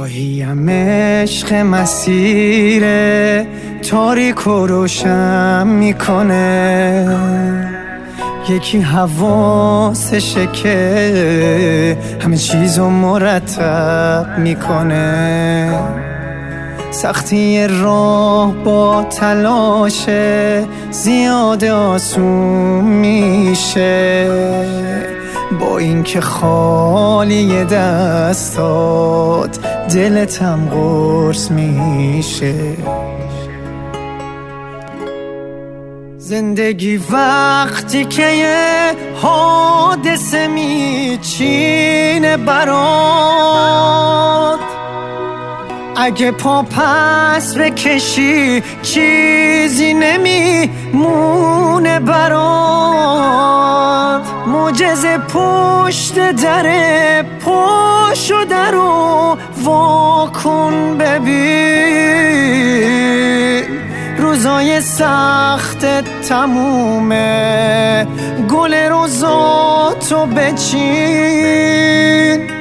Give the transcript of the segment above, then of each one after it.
گاهیم عشق مسیر تاریک و روشن میکنه، یکی حواسشه که همه چیزو مرتب میکنه. سختی راه با تلاشه زیاد آسون میشه، با اینکه خالی دستات دلتم قرص میشه. زندگی وقتی که یه حادثه میچینه برات، اگه پا پس بکشی چیزی نمیمونه برات. معجزه پشت دره، پاشو درو واکن ببین، روزای سخت تمومه، گل روزاتو بچین.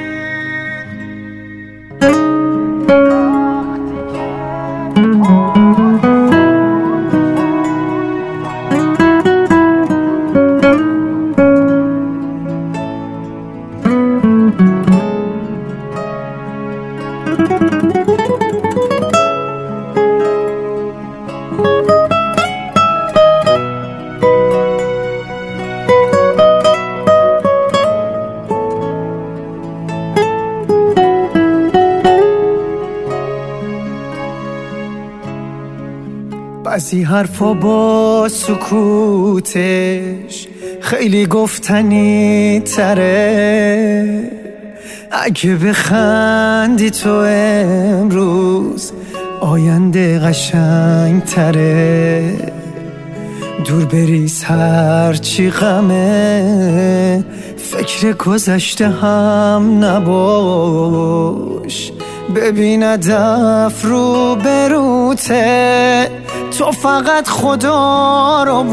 بعضی حرفا با سکوتش خیلی گفتنی تره، اگه بخندی تو امروز آینده قشنگ تره. دور بریز هرچی غمه، فکر گذشته هم نباش، ببین هدف رو بروته، تو فقط خدا رو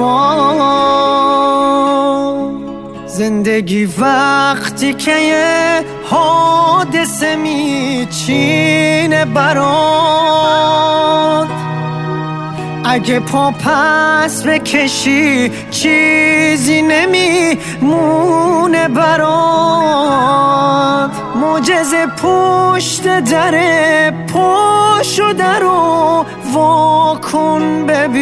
با. زندگی وقتی که یه حادثه میچینه برات، اگه پا پس بکشی چیزی نمیمونه برات. معجزه پشت دره، پاشو درو واکن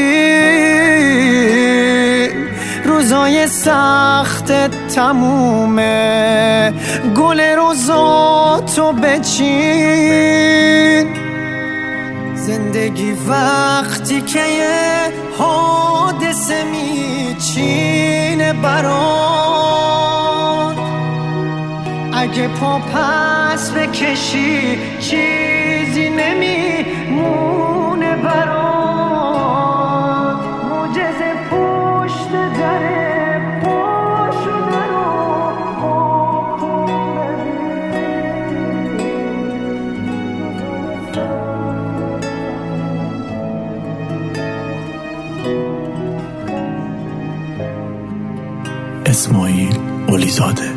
ببین، روزای سخت تمومه، گل روزاتو بچین. زندگی وقتی که یه حادثه میچینه برات، اگه پا پس بکشی چیزی نمیمونه برات. معجزه پشت دره، پاشو درو واکن ببین. اسماعیل اولیزاده.